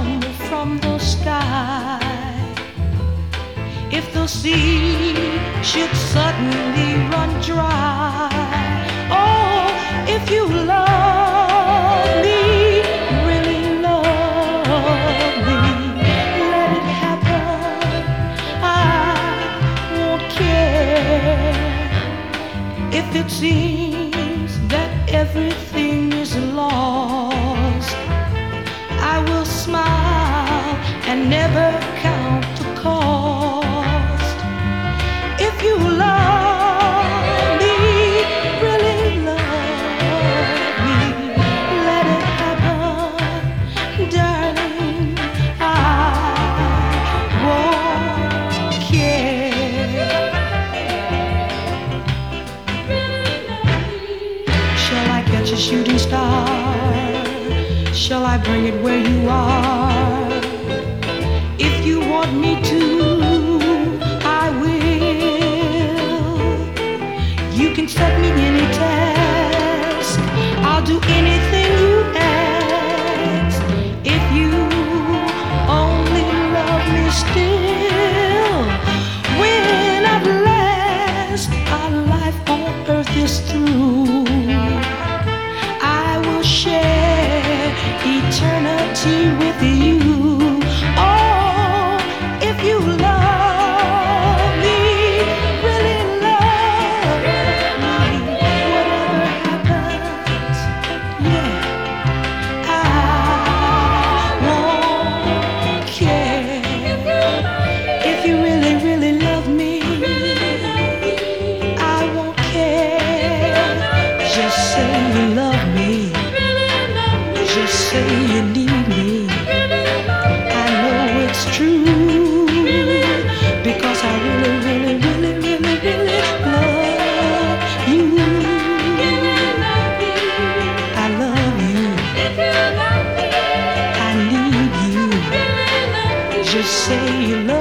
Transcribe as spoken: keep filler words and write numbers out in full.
down from the sky. If the sea should suddenly run dry, oh, if you love me, really love me, let it happen, I won't care. If it seems that everything is lost, I will smile and never count the cost. If you love me, really love me, let it happen, darling, I won't care. Shall I catch a shooting star? Shall I bring it where you are? If you want me to, I will. You can set me any task, I'll do anything you ask. If you only love me still, when at last our life on earth is through, I will share eternity with you. Oh, if you love me, really love me, whatever happens, yeah, I won't care. If you really, really love me, I won't care. Just say you love me, just say you need me. I know it's true, because I really, really, really, really, really love you. I love you, I need you. Just say you love me.